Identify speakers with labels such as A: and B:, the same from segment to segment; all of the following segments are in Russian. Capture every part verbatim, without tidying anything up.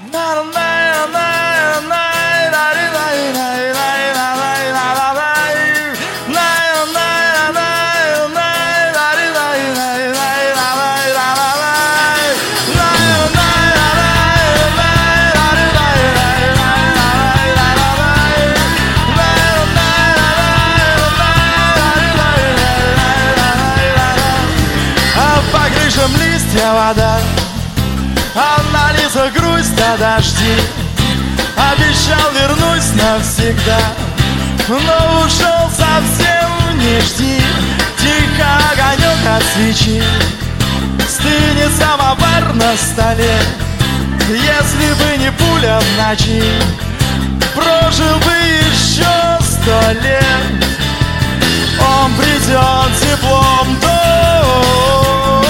A: Листья вода, а на лицах грусть до дожди. Обещал вернусь навсегда, но ушел совсем не жди. Тихо огонек от свечи, стынет самовар на столе. Если бы не пуля в ночи, прожил бы еще сто лет. Он придет теплом дождь,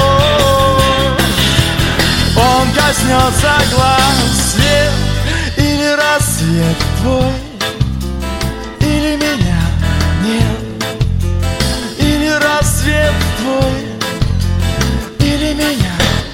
A: он коснется глаз свет. Или рассвет твой, или меня нет. Или рассвет твой, или меня.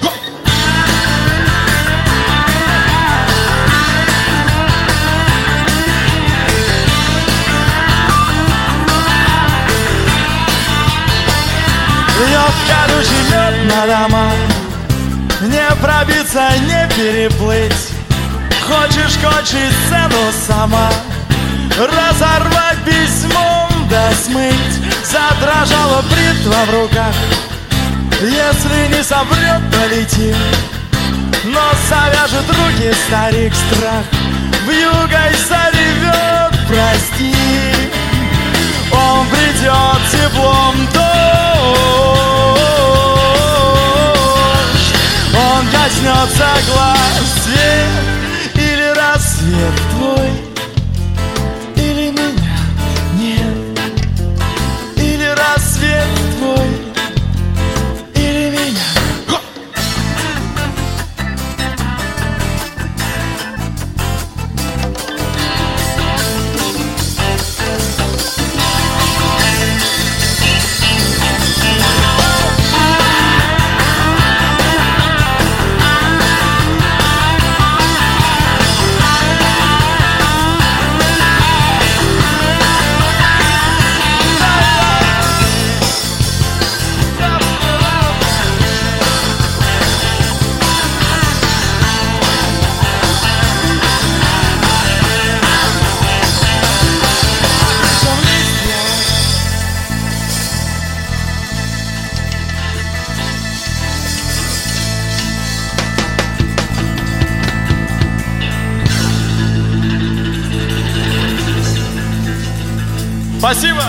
A: Льет колючий лед на дома, не пробиться, не переплыть. Хочешь кончить сцену сама, разорвать письмом да смыть. Задрожала бритва в руках, если не соврет, полетим. Но завяжет руки старик страх, вьюгой заревет прости. Он придет теплом дождь, он коснется глаз свет. Или рассвет твой, или меня нет. Или рассвет твой, или меня. Спасибо!